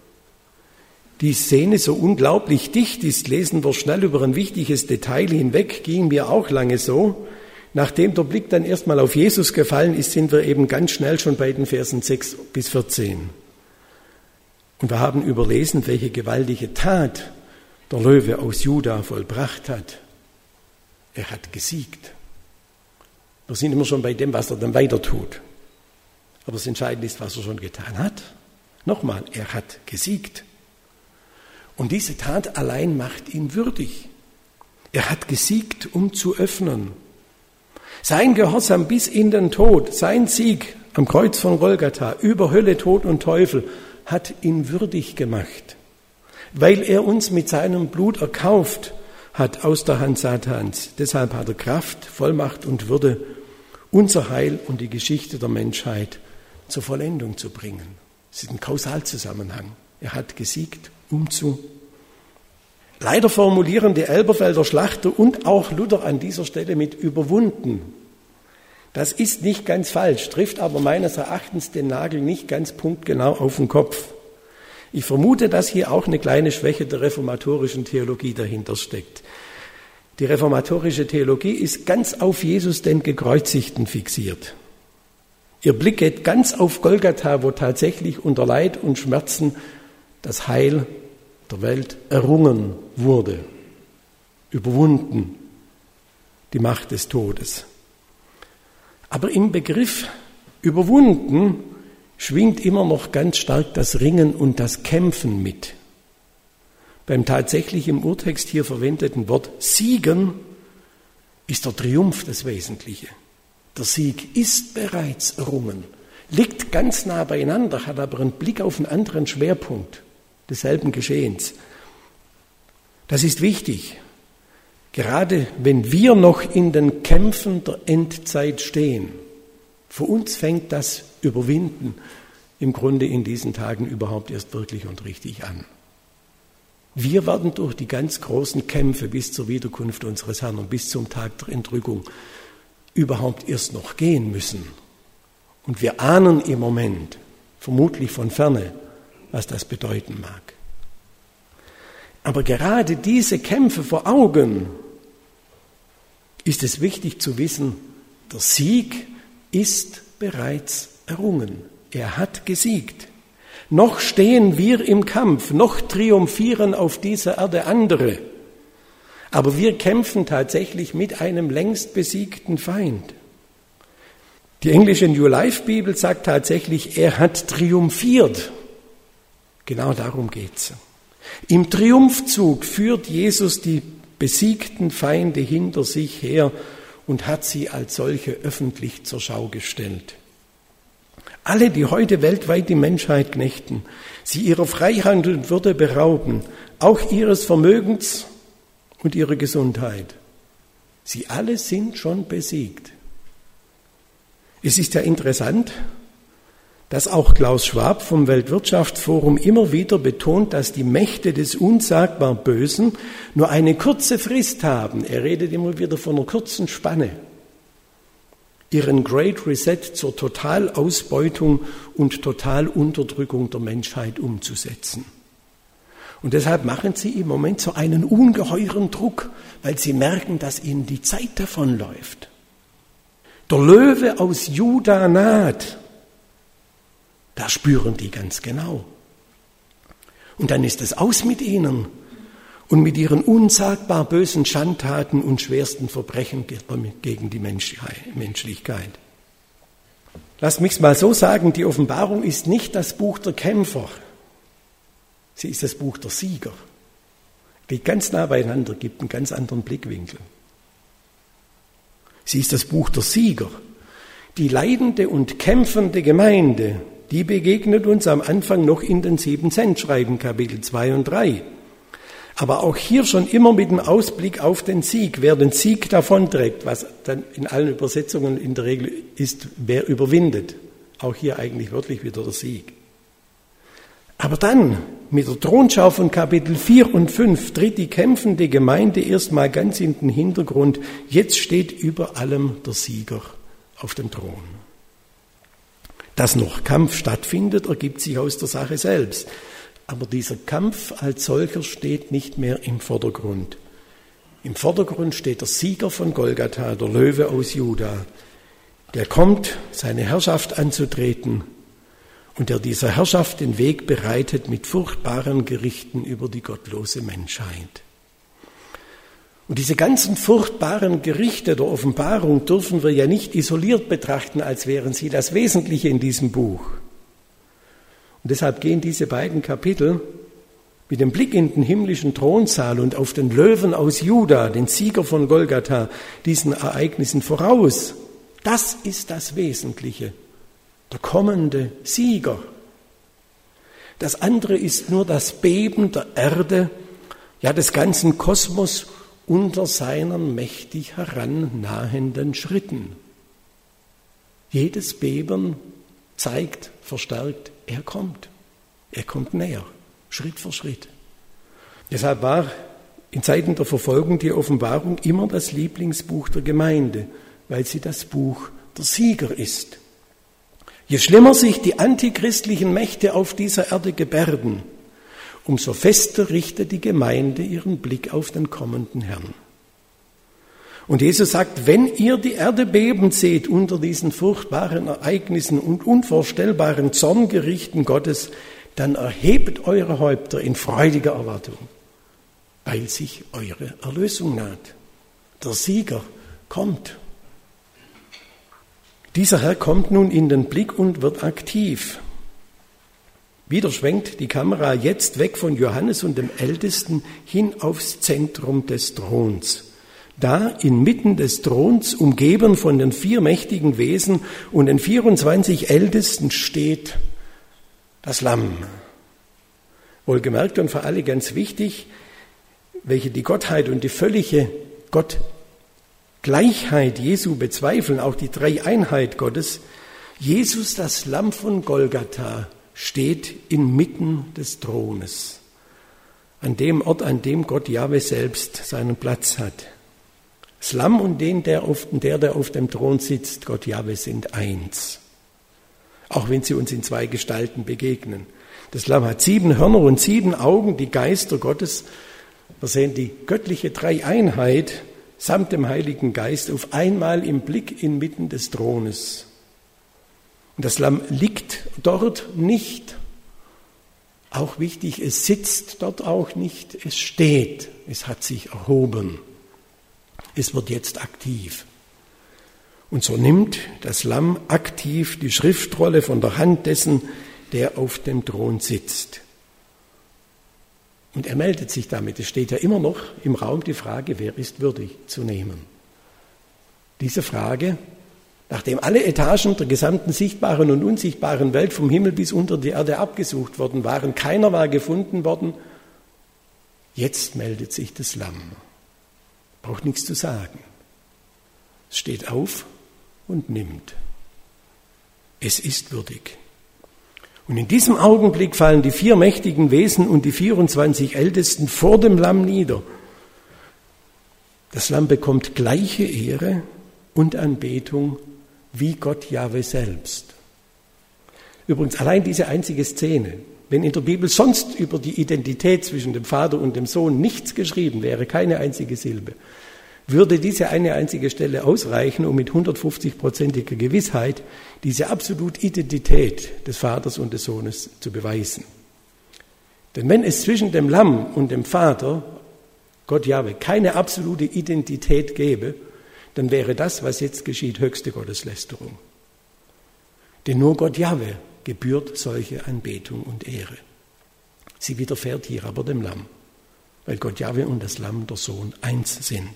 die Szene so unglaublich dicht ist, lesen wir schnell über ein wichtiges Detail hinweg, ging mir auch lange so. Nachdem der Blick dann erstmal auf Jesus gefallen ist, sind wir eben ganz schnell schon bei den Versen sechs bis vierzehn. Und wir haben überlesen, welche gewaltige Tat der Löwe aus Juda vollbracht hat. Er hat gesiegt. Wir sind immer schon bei dem, was er dann weiter tut. Aber das Entscheidende ist, was er schon getan hat. Nochmal, er hat gesiegt. Und diese Tat allein macht ihn würdig. Er hat gesiegt, um zu öffnen. Sein Gehorsam bis in den Tod, sein Sieg am Kreuz von Golgatha über Hölle, Tod und Teufel hat ihn würdig gemacht, weil er uns mit seinem Blut erkauft hat aus der Hand Satans. Deshalb hat er Kraft, Vollmacht und Würde, unser Heil und die Geschichte der Menschheit zur Vollendung zu bringen. Es ist ein Kausalzusammenhang. Er hat gesiegt, um zu. Leider formulieren die Elberfelder Schlachter und auch Luther an dieser Stelle mit überwunden. Das ist nicht ganz falsch, trifft aber meines Erachtens den Nagel nicht ganz punktgenau auf den Kopf. Ich vermute, dass hier auch eine kleine Schwäche der reformatorischen Theologie dahinter steckt. Die reformatorische Theologie ist ganz auf Jesus, den Gekreuzigten, fixiert. Ihr Blick geht ganz auf Golgatha, wo tatsächlich unter Leid und Schmerzen das Heil der Welt errungen wurde, überwunden, die Macht des Todes. Aber im Begriff überwunden schwingt immer noch ganz stark das Ringen und das Kämpfen mit. Beim tatsächlich im Urtext hier verwendeten Wort siegen ist der Triumph das Wesentliche. Der Sieg ist bereits errungen, liegt ganz nah beieinander, hat aber einen Blick auf einen anderen Schwerpunkt desselben Geschehens. Das ist wichtig, gerade wenn wir noch in den Kämpfen der Endzeit stehen. Für uns fängt das Überwinden im Grunde in diesen Tagen überhaupt erst wirklich und richtig an. Wir werden durch die ganz großen Kämpfe bis zur Wiederkunft unseres Herrn und bis zum Tag der Entrückung überhaupt erst noch gehen müssen. Und wir ahnen im Moment, vermutlich von ferne, was das bedeuten mag. Aber gerade diese Kämpfe vor Augen ist es wichtig zu wissen, der Sieg ist bereits errungen. Er hat gesiegt. Noch stehen wir im Kampf, noch triumphieren auf dieser Erde andere. Aber wir kämpfen tatsächlich mit einem längst besiegten Feind. Die englische New Life Bibel sagt tatsächlich, er hat triumphiert. Genau darum geht's. Im Triumphzug führt Jesus die besiegten Feinde hinter sich her und hat sie als solche öffentlich zur Schau gestellt. Alle, die heute weltweit die Menschheit knechten, sie ihrer Freiheit und Würde berauben, auch ihres Vermögens und ihrer Gesundheit, sie alle sind schon besiegt. Es ist ja interessant, dass auch Klaus Schwab vom Weltwirtschaftsforum immer wieder betont, dass die Mächte des unsagbar Bösen nur eine kurze Frist haben. Er redet immer wieder von einer kurzen Spanne, ihren Great Reset zur Totalausbeutung und Totalunterdrückung der Menschheit umzusetzen. Und deshalb machen sie im Moment so einen ungeheuren Druck, weil sie merken, dass ihnen die Zeit davonläuft. Der Löwe aus Juda naht. Das spüren die ganz genau. Und dann ist es aus mit ihnen und mit ihren unsagbar bösen Schandtaten und schwersten Verbrechen gegen die Menschlichkeit. Lass mich's mal so sagen, die Offenbarung ist nicht das Buch der Kämpfer, sie ist das Buch der Sieger. Geht ganz nah beieinander, gibt einen ganz anderen Blickwinkel. Sie ist das Buch der Sieger. Die leidende und kämpfende Gemeinde, die begegnet uns am Anfang noch in den sieben Sendschreiben, Kapitel zwei und drei. Aber auch hier schon immer mit dem Ausblick auf den Sieg. Wer den Sieg davonträgt, was dann in allen Übersetzungen in der Regel ist, wer überwindet. Auch hier eigentlich wörtlich wieder der Sieg. Aber dann, mit der Thronschau von Kapitel vier und fünf, tritt die kämpfende Gemeinde erstmal ganz in den Hintergrund. Jetzt steht über allem der Sieger auf dem Thron. Dass noch Kampf stattfindet, ergibt sich aus der Sache selbst. Aber dieser Kampf als solcher steht nicht mehr im Vordergrund. Im Vordergrund steht der Sieger von Golgatha, der Löwe aus Juda, der kommt, seine Herrschaft anzutreten und der dieser Herrschaft den Weg bereitet mit furchtbaren Gerichten über die gottlose Menschheit. Und diese ganzen furchtbaren Gerichte der Offenbarung dürfen wir ja nicht isoliert betrachten, als wären sie das Wesentliche in diesem Buch. Und deshalb gehen diese beiden Kapitel mit dem Blick in den himmlischen Thronsaal und auf den Löwen aus Juda, den Sieger von Golgatha, diesen Ereignissen voraus. Das ist das Wesentliche, der kommende Sieger. Das andere ist nur das Beben der Erde, ja des ganzen Kosmos unter seinen mächtig herannahenden Schritten. Jedes Beben zeigt verstärkt, er kommt. Er kommt näher, Schritt für Schritt. Deshalb war in Zeiten der Verfolgung die Offenbarung immer das Lieblingsbuch der Gemeinde, weil sie das Buch der Sieger ist. Je schlimmer sich die antichristlichen Mächte auf dieser Erde gebärden, umso fester richtet die Gemeinde ihren Blick auf den kommenden Herrn. Und Jesus sagt, wenn ihr die Erde beben seht unter diesen furchtbaren Ereignissen und unvorstellbaren Zorngerichten Gottes, dann erhebt eure Häupter in freudiger Erwartung, weil sich eure Erlösung naht. Der Sieger kommt. Dieser Herr kommt nun in den Blick und wird aktiv. Wieder schwenkt die Kamera jetzt weg von Johannes und dem Ältesten hin aufs Zentrum des Throns. Da inmitten des Throns, umgeben von den vier mächtigen Wesen und den vierundzwanzig Ältesten, steht das Lamm. Wohlgemerkt und für alle ganz wichtig, welche die Gottheit und die völlige Gottgleichheit Jesu bezweifeln, auch die Dreieinheit Gottes. Jesus, das Lamm von Golgatha, steht inmitten des Thrones, an dem Ort, an dem Gott Jahwe selbst seinen Platz hat. Das Lamm und den, der auf, der, der auf dem Thron sitzt, Gott Jahwe, sind eins. Auch wenn sie uns in zwei Gestalten begegnen. Das Lamm hat sieben Hörner und sieben Augen, die Geister Gottes. Wir sehen die göttliche Dreieinheit samt dem Heiligen Geist auf einmal im Blick inmitten des Thrones. Und das Lamm liegt dort nicht. Auch wichtig, es sitzt dort auch nicht, es steht, es hat sich erhoben. Es wird jetzt aktiv. Und so nimmt das Lamm aktiv die Schriftrolle von der Hand dessen, der auf dem Thron sitzt. Und er meldet sich damit. Es steht ja immer noch im Raum die Frage, wer ist würdig zu nehmen? Diese Frage, nachdem alle Etagen der gesamten sichtbaren und unsichtbaren Welt vom Himmel bis unter die Erde abgesucht worden waren, keiner war gefunden worden, jetzt meldet sich das Lamm. Braucht nichts zu sagen. Es steht auf und nimmt. Es ist würdig. Und in diesem Augenblick fallen die vier mächtigen Wesen und die vierundzwanzig Ältesten vor dem Lamm nieder. Das Lamm bekommt gleiche Ehre und Anbetung wie Gott Jahwe selbst. Übrigens, allein diese einzige Szene, wenn in der Bibel sonst über die Identität zwischen dem Vater und dem Sohn nichts geschrieben wäre, keine einzige Silbe, würde diese eine einzige Stelle ausreichen, um mit hundertfünfzig-prozentiger Gewissheit diese absolute Identität des Vaters und des Sohnes zu beweisen. Denn wenn es zwischen dem Lamm und dem Vater, Gott Jahwe, keine absolute Identität gäbe, dann wäre das, was jetzt geschieht, höchste Gotteslästerung. Denn nur Gott Jahwe gebührt solche Anbetung und Ehre. Sie widerfährt hier aber dem Lamm, weil Gott Jahwe und das Lamm, der Sohn, eins sind.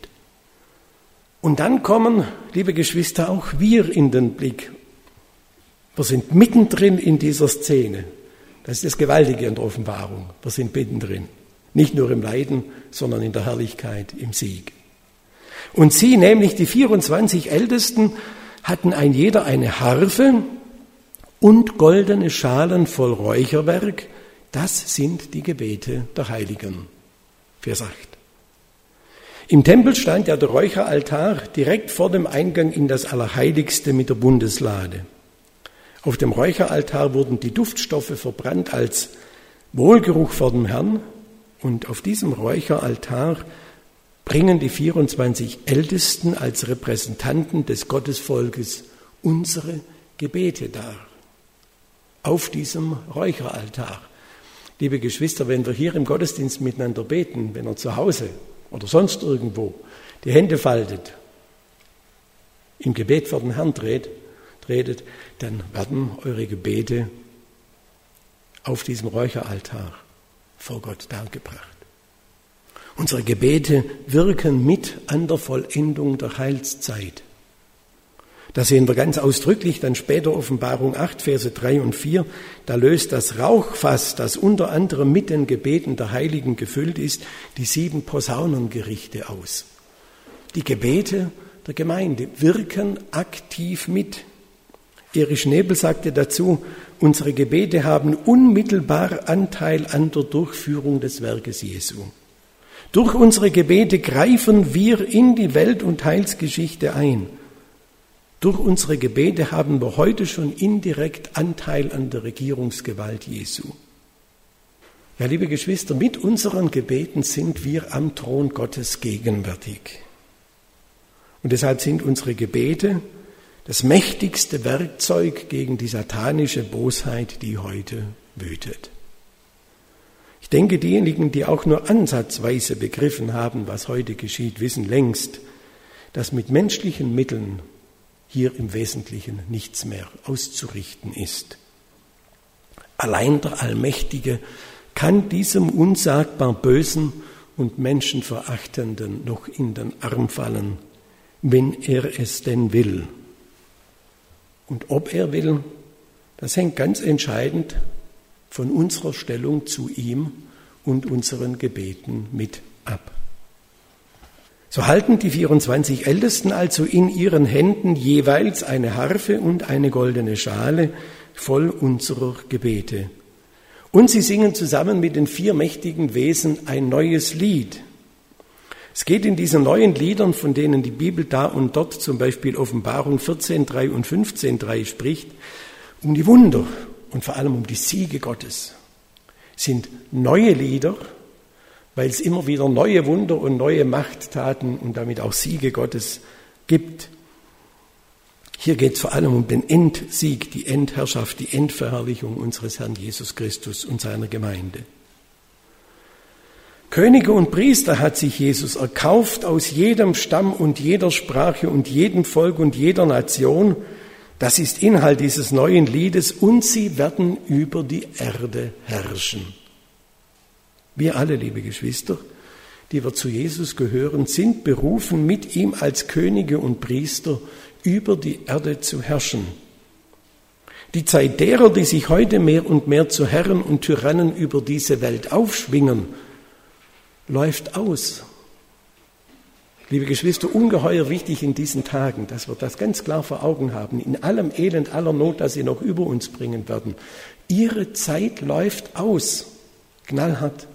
Und dann kommen, liebe Geschwister, auch wir in den Blick. Wir sind mittendrin in dieser Szene. Das ist das Gewaltige an der Offenbarung. Wir sind mittendrin. Nicht nur im Leiden, sondern in der Herrlichkeit, im Sieg. Und sie, nämlich die vierundzwanzig Ältesten, hatten ein jeder eine Harfe und goldene Schalen voll Räucherwerk. Das sind die Gebete der Heiligen. Vers acht. Im Tempel stand ja der Räucheraltar direkt vor dem Eingang in das Allerheiligste mit der Bundeslade. Auf dem Räucheraltar wurden die Duftstoffe verbrannt als Wohlgeruch vor dem Herrn. Und auf diesem Räucheraltar bringen die vierundzwanzig Ältesten als Repräsentanten des Gottesvolkes unsere Gebete dar. Auf diesem Räucheraltar. Liebe Geschwister, wenn wir hier im Gottesdienst miteinander beten, wenn ihr zu Hause oder sonst irgendwo die Hände faltet, im Gebet vor den Herrn tretet, tretet, dann werden eure Gebete auf diesem Räucheraltar vor Gott dargebracht. Unsere Gebete wirken mit an der Vollendung der Heilszeit. Das sehen wir ganz ausdrücklich dann später Offenbarung acht, Verse drei und vier. Da löst das Rauchfass, das unter anderem mit den Gebeten der Heiligen gefüllt ist, die sieben Posaunengerichte aus. Die Gebete der Gemeinde wirken aktiv mit. Erich Nebel sagte dazu, unsere Gebete haben unmittelbar Anteil an der Durchführung des Werkes Jesu. Durch unsere Gebete greifen wir in die Welt- und Heilsgeschichte ein. Durch unsere Gebete haben wir heute schon indirekt Anteil an der Regierungsgewalt Jesu. Ja, liebe Geschwister, mit unseren Gebeten sind wir am Thron Gottes gegenwärtig. Und deshalb sind unsere Gebete das mächtigste Werkzeug gegen die satanische Bosheit, die heute wütet. Ich denke, diejenigen, die auch nur ansatzweise begriffen haben, was heute geschieht, wissen längst, dass mit menschlichen Mitteln hier im Wesentlichen nichts mehr auszurichten ist. Allein der Allmächtige kann diesem unsagbar Bösen und Menschenverachtenden noch in den Arm fallen, wenn er es denn will. Und ob er will, das hängt ganz entscheidend von unserer Stellung zu ihm und unseren Gebeten mit ab. So halten die vierundzwanzig Ältesten also in ihren Händen jeweils eine Harfe und eine goldene Schale voll unserer Gebete. Und sie singen zusammen mit den vier mächtigen Wesen ein neues Lied. Es geht in diesen neuen Liedern, von denen die Bibel da und dort, zum Beispiel Offenbarung vierzehn drei und fünfzehn drei spricht, um die Wunder und vor allem um die Siege Gottes. Es sind neue Lieder, weil es immer wieder neue Wunder und neue Machttaten und damit auch Siege Gottes gibt. Hier geht es vor allem um den Endsieg, die Endherrschaft, die Endverherrlichung unseres Herrn Jesus Christus und seiner Gemeinde. Könige und Priester hat sich Jesus erkauft aus jedem Stamm und jeder Sprache und jedem Volk und jeder Nation. Das ist Inhalt dieses neuen Liedes und sie werden über die Erde herrschen. Wir alle, liebe Geschwister, die wir zu Jesus gehören, sind berufen, mit ihm als Könige und Priester über die Erde zu herrschen. Die Zeit derer, die sich heute mehr und mehr zu Herren und Tyrannen über diese Welt aufschwingen, läuft aus. Liebe Geschwister, ungeheuer wichtig in diesen Tagen, dass wir das ganz klar vor Augen haben, in allem Elend, aller Not, das sie noch über uns bringen werden. Ihre Zeit läuft aus, knallhart.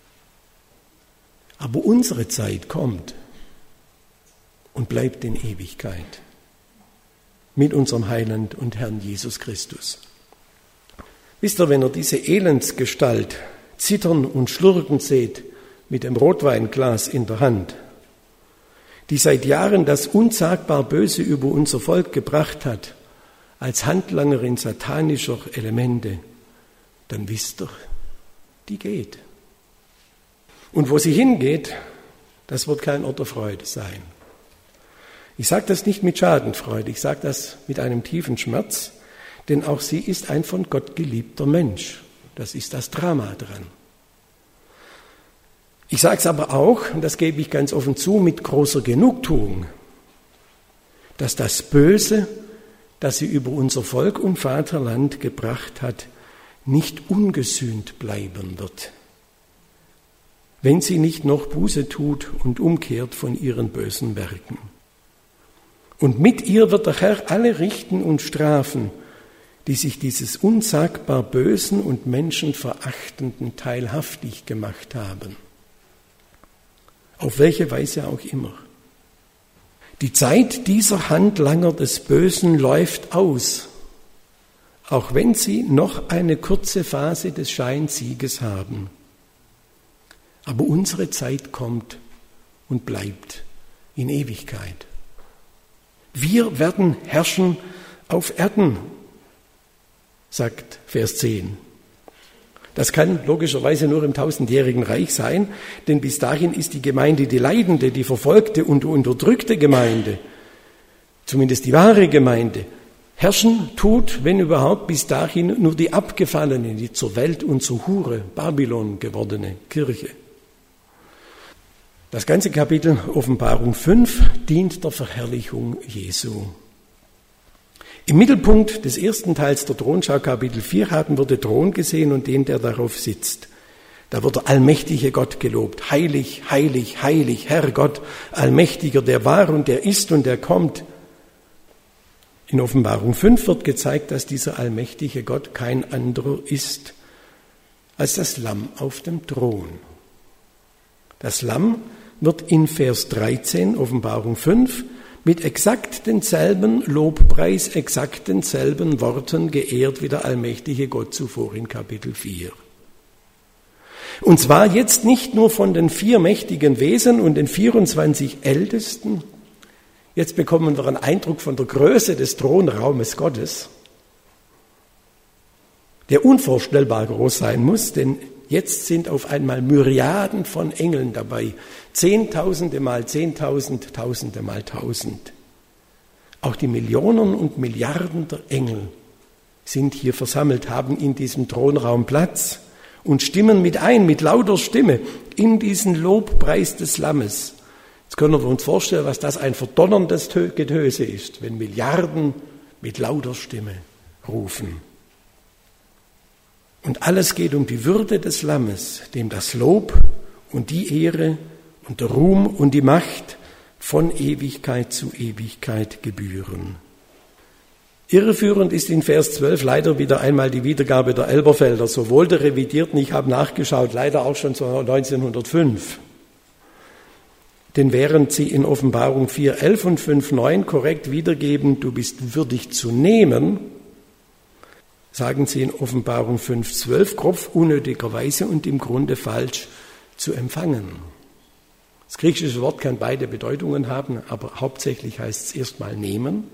Aber unsere Zeit kommt und bleibt in Ewigkeit mit unserem Heiland und Herrn Jesus Christus. Wisst ihr, wenn ihr diese Elendsgestalt zittern und schlurken seht, mit dem Rotweinglas in der Hand, die seit Jahren das unsagbar Böse über unser Volk gebracht hat, als Handlangerin satanischer Elemente, dann wisst ihr, die geht. Und wo sie hingeht, das wird kein Ort der Freude sein. Ich sage das nicht mit Schadenfreude, ich sage das mit einem tiefen Schmerz, Denn auch sie ist ein von Gott geliebter Mensch. Das ist das Drama dran. Ich sage es aber auch, und das gebe ich ganz offen zu, mit großer Genugtuung, dass das Böse, das sie über unser Volk und Vaterland gebracht hat, nicht ungesühnt bleiben wird, wenn sie nicht noch Buße tut und umkehrt von ihren bösen Werken. Und mit ihr wird der Herr alle richten und strafen, die sich dieses unsagbar bösen und menschenverachtenden teilhaftig gemacht haben. Auf welche Weise auch immer. Die Zeit dieser Handlanger des Bösen läuft aus, auch wenn sie noch eine kurze Phase des Scheinsieges haben. Aber unsere Zeit kommt und bleibt in Ewigkeit. Wir werden herrschen auf Erden, sagt Vers zehn. Das kann logischerweise nur im tausendjährigen Reich sein, denn bis dahin ist die Gemeinde die leidende, die verfolgte und unterdrückte Gemeinde, zumindest die wahre Gemeinde. Herrschen tut, wenn überhaupt, bis dahin nur die abgefallene, die zur Welt und zur Hure, Babylon gewordene Kirche. Das ganze Kapitel Offenbarung fünf dient der Verherrlichung Jesu. Im Mittelpunkt des ersten Teils der Thronschau, Kapitel vier, haben wir den Thron gesehen und den, der darauf sitzt. Da wird der allmächtige Gott gelobt. Heilig, heilig, heilig, Herr Gott, Allmächtiger, der war und der ist und der kommt. In Offenbarung fünf wird gezeigt, dass dieser allmächtige Gott kein anderer ist als das Lamm auf dem Thron. Das Lamm wird in Vers dreizehn, Offenbarung fünf, mit exakt denselben Lobpreis, exakt denselben Worten geehrt wie der allmächtige Gott zuvor in Kapitel vier. Und zwar jetzt nicht nur von den vier mächtigen Wesen und den vierundzwanzig Ältesten. Jetzt bekommen wir einen Eindruck von der Größe des Thronraumes Gottes, der unvorstellbar groß sein muss, denn jetzt sind auf einmal Myriaden von Engeln dabei. Zehntausende mal Zehntausend, Tausende mal Tausend. Auch die Millionen und Milliarden der Engel sind hier versammelt, haben in diesem Thronraum Platz und stimmen mit ein, mit lauter Stimme, in diesen Lobpreis des Lammes. Jetzt können wir uns vorstellen, was das ein verdonnerndes Getöse ist, wenn Milliarden mit lauter Stimme rufen. Und alles geht um die Würde des Lammes, dem das Lob und die Ehre und der Ruhm und die Macht von Ewigkeit zu Ewigkeit gebühren. Irreführend ist in Vers zwölf leider wieder einmal die Wiedergabe der Elberfelder, sowohl der Revidierten, ich habe nachgeschaut, leider auch schon neunzehnhundertfünf. Denn während sie in Offenbarung vier elf und fünf neun korrekt wiedergeben, du bist würdig zu nehmen, sagen sie in Offenbarung fünf zwölf grob unnötigerweise und im Grunde falsch zu empfangen. Das griechische Wort kann beide Bedeutungen haben, aber hauptsächlich heißt es erstmal nehmen.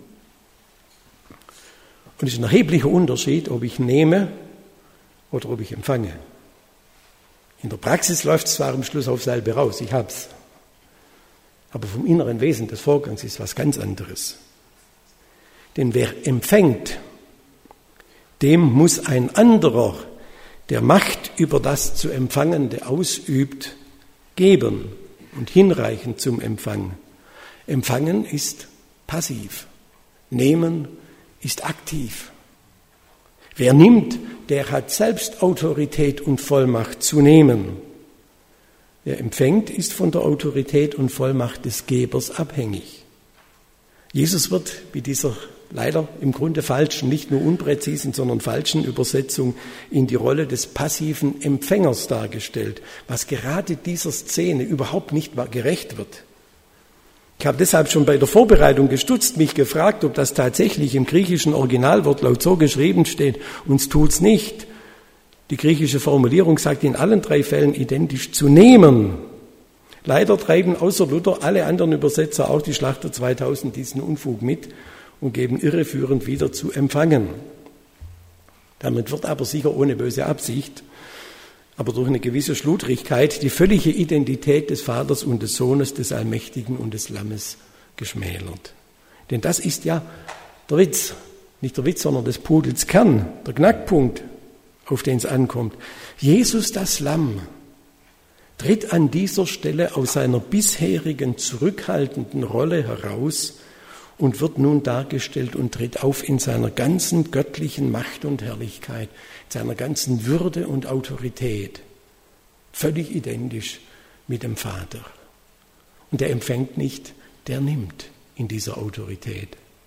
Und es ist ein erheblicher Unterschied, ob ich nehme oder ob ich empfange. In der Praxis läuft es zwar am Schluss auf selbe raus, ich hab's. Aber vom inneren Wesen des Vorgangs ist was ganz anderes. Denn wer empfängt, dem muss ein anderer, der Macht über das zu Empfangende ausübt, geben und hinreichen zum Empfang. Empfangen ist passiv, nehmen ist aktiv. Wer nimmt, der hat selbst Autorität und Vollmacht zu nehmen. Wer empfängt, ist von der Autorität und Vollmacht des Gebers abhängig. Jesus wird mit dieser leider im Grunde falschen, nicht nur unpräzisen, sondern falschen Übersetzung in die Rolle des passiven Empfängers dargestellt, was gerade dieser Szene überhaupt nicht gerecht wird. Ich habe deshalb schon bei der Vorbereitung gestutzt, mich gefragt, ob das tatsächlich im griechischen Originalwortlaut so geschrieben steht. Uns tut's nicht. Die griechische Formulierung sagt in allen drei Fällen identisch zu nehmen. Leider treiben außer Luther alle anderen Übersetzer, auch die Schlachter zweitausend, diesen Unfug mit und geben irreführend wieder zu empfangen. Damit wird aber sicher ohne böse Absicht, aber durch eine gewisse Schludrigkeit die völlige Identität des Vaters und des Sohnes, des Allmächtigen und des Lammes geschmälert. Denn das ist ja der Witz. nicht der Witz, sondern des Pudels Kern, der Knackpunkt, auf den es ankommt. Jesus, das Lamm, tritt an dieser Stelle aus seiner bisherigen zurückhaltenden Rolle heraus und wird nun dargestellt und tritt auf in seiner ganzen göttlichen Macht und Herrlichkeit, in seiner ganzen Würde und Autorität. Völlig identisch mit dem Vater. Und der empfängt nicht, der nimmt in dieser Autorität.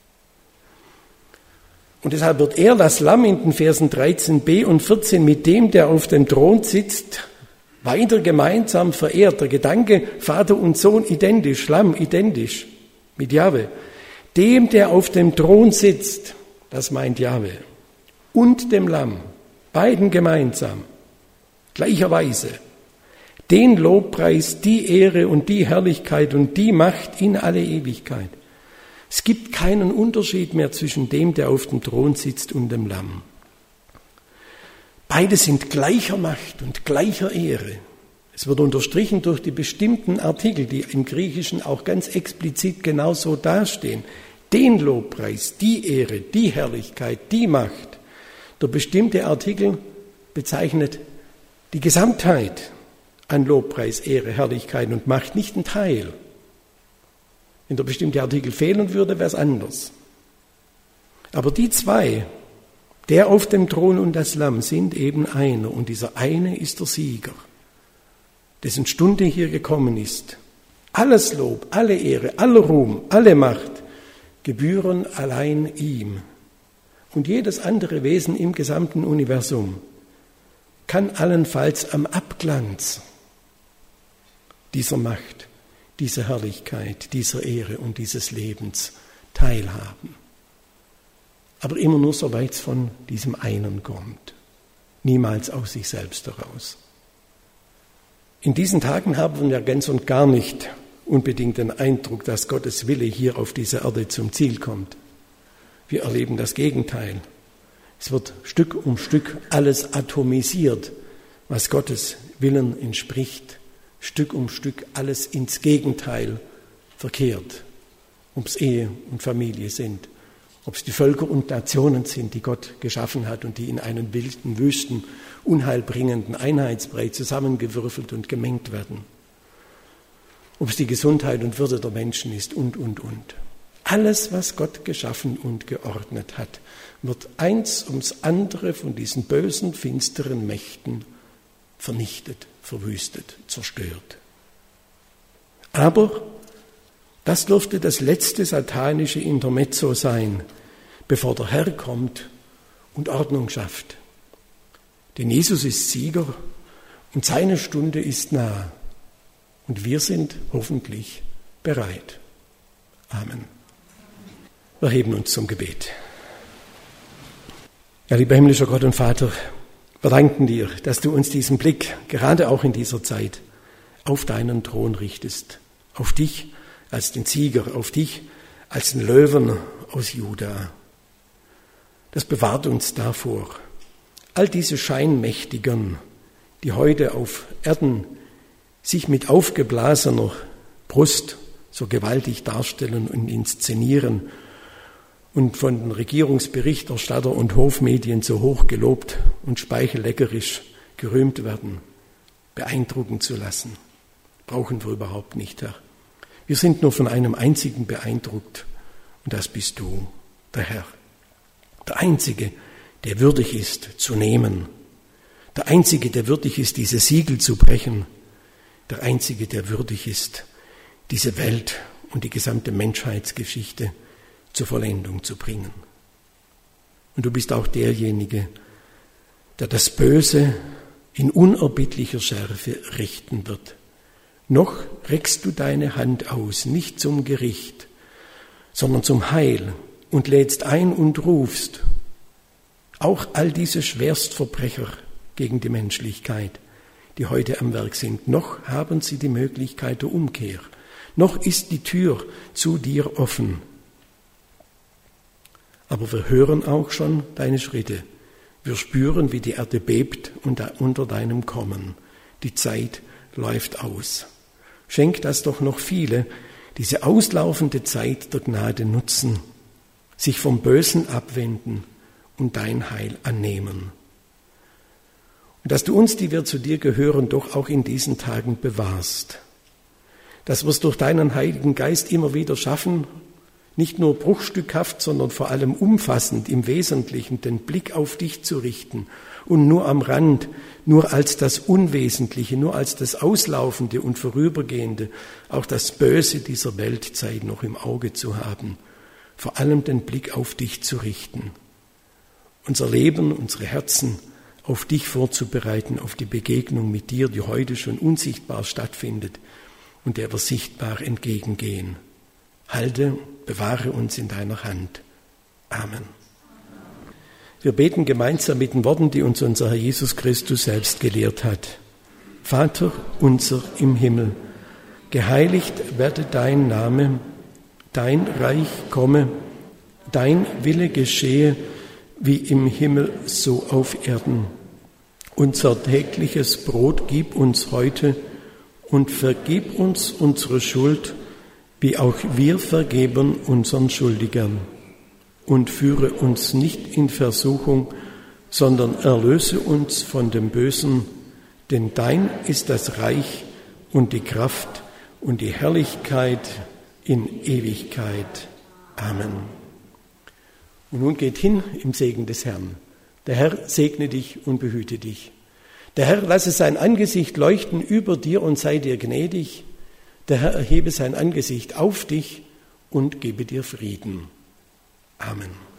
Und deshalb wird er, das Lamm, in den Versen dreizehn b und vierzehn mit dem, der auf dem Thron sitzt, weiter gemeinsam verehrt. Der Gedanke Vater und Sohn identisch, Lamm identisch mit Jahwe. Dem, der auf dem Thron sitzt, das meint Jahwe, und dem Lamm, beiden gemeinsam, gleicherweise, den Lobpreis, die Ehre und die Herrlichkeit und die Macht in alle Ewigkeit. Es gibt keinen Unterschied mehr zwischen dem, der auf dem Thron sitzt, und dem Lamm. Beide sind gleicher Macht und gleicher Ehre. Es wird unterstrichen durch die bestimmten Artikel, die im Griechischen auch ganz explizit genauso dastehen. Den Lobpreis, die Ehre, die Herrlichkeit, die Macht. Der bestimmte Artikel bezeichnet die Gesamtheit an Lobpreis, Ehre, Herrlichkeit und Macht, nicht ein Teil. Wenn der bestimmte Artikel fehlen würde, wäre es anders. Aber die zwei, der auf dem Thron und das Lamm, sind eben einer. Und dieser eine ist der Sieger, dessen Stunde hier gekommen ist. Alles Lob, alle Ehre, aller Ruhm, alle Macht gebühren allein ihm. Und jedes andere Wesen im gesamten Universum kann allenfalls am Abglanz dieser Macht, dieser Herrlichkeit, dieser Ehre und dieses Lebens teilhaben. Aber immer nur, soweit es von diesem einen kommt. Niemals aus sich selbst heraus. In diesen Tagen haben wir ganz und gar nicht unbedingt den Eindruck, dass Gottes Wille hier auf dieser Erde zum Ziel kommt. Wir erleben das Gegenteil. Es wird Stück um Stück alles atomisiert, was Gottes Willen entspricht. Stück um Stück alles ins Gegenteil verkehrt. Ob es Ehe und Familie sind, ob es die Völker und Nationen sind, die Gott geschaffen hat und die in einen wilden, wüsten, unheilbringenden Einheitsbrei zusammengewürfelt und gemengt werden. Ob es die Gesundheit und Würde der Menschen ist und, und, und. Alles, was Gott geschaffen und geordnet hat, wird eins ums andere von diesen bösen, finsteren Mächten vernichtet, verwüstet, zerstört. Aber das dürfte das letzte satanische Intermezzo sein, bevor der Herr kommt und Ordnung schafft. Denn Jesus ist Sieger und seine Stunde ist nah. Und wir sind hoffentlich bereit. Amen. Wir heben uns zum Gebet. Ja, lieber himmlischer Gott und Vater, wir danken dir, dass du uns diesen Blick, gerade auch in dieser Zeit, auf deinen Thron richtest. Auf dich als den Sieger, auf dich als den Löwen aus Juda. Das bewahrt uns davor, all diese Scheinmächtigen, die heute auf Erden sich mit aufgeblasener Brust so gewaltig darstellen und inszenieren und von den Regierungsberichterstatter und Hofmedien so hoch gelobt und speichelleckerisch gerühmt werden, beeindrucken zu lassen. Brauchen wir überhaupt nicht, Herr. Wir sind nur von einem einzigen beeindruckt, und das bist du, der Herr. Der Einzige, der würdig ist, zu nehmen. Der Einzige, der würdig ist, diese Siegel zu brechen. Der Einzige, der würdig ist, diese Welt und die gesamte Menschheitsgeschichte zur Vollendung zu bringen. Und du bist auch derjenige, der das Böse in unerbittlicher Schärfe richten wird. Noch reckst du deine Hand aus, nicht zum Gericht, sondern zum Heil und lädst ein und rufst auch all diese Schwerstverbrecher gegen die Menschlichkeit, die heute am Werk sind. Noch haben sie die Möglichkeit der Umkehr. Noch ist die Tür zu dir offen. Aber wir hören auch schon deine Schritte. Wir spüren, wie die Erde bebt unter deinem Kommen. Die Zeit läuft aus. Schenk, dass doch noch viele diese auslaufende Zeit der Gnade nutzen, sich vom Bösen abwenden und dein Heil annehmen. Und dass du uns, die wir zu dir gehören, doch auch in diesen Tagen bewahrst. Dass wir es durch deinen Heiligen Geist immer wieder schaffen, nicht nur bruchstückhaft, sondern vor allem umfassend im Wesentlichen den Blick auf dich zu richten und nur am Rand, nur als das Unwesentliche, nur als das Auslaufende und Vorübergehende, auch das Böse dieser Weltzeit noch im Auge zu haben, vor allem den Blick auf dich zu richten, unser Leben, unsere Herzen auf dich vorzubereiten, auf die Begegnung mit dir, die heute schon unsichtbar stattfindet und der wir sichtbar entgegengehen. Halte, bewahre uns in deiner Hand. Amen. Wir beten gemeinsam mit den Worten, die uns unser Herr Jesus Christus selbst gelehrt hat. Vater unser im Himmel, geheiligt werde dein Name, dein Reich komme, dein Wille geschehe, wie im Himmel so auf Erden. Unser tägliches Brot gib uns heute und vergib uns unsere Schuld, wie auch wir vergeben unseren Schuldigern. Und führe uns nicht in Versuchung, sondern erlöse uns von dem Bösen, denn dein ist das Reich und die Kraft und die Herrlichkeit in Ewigkeit. Amen. Und nun geht hin im Segen des Herrn. Der Herr segne dich und behüte dich. Der Herr lasse sein Angesicht leuchten über dir und sei dir gnädig. Der Herr erhebe sein Angesicht auf dich und gebe dir Frieden. Amen.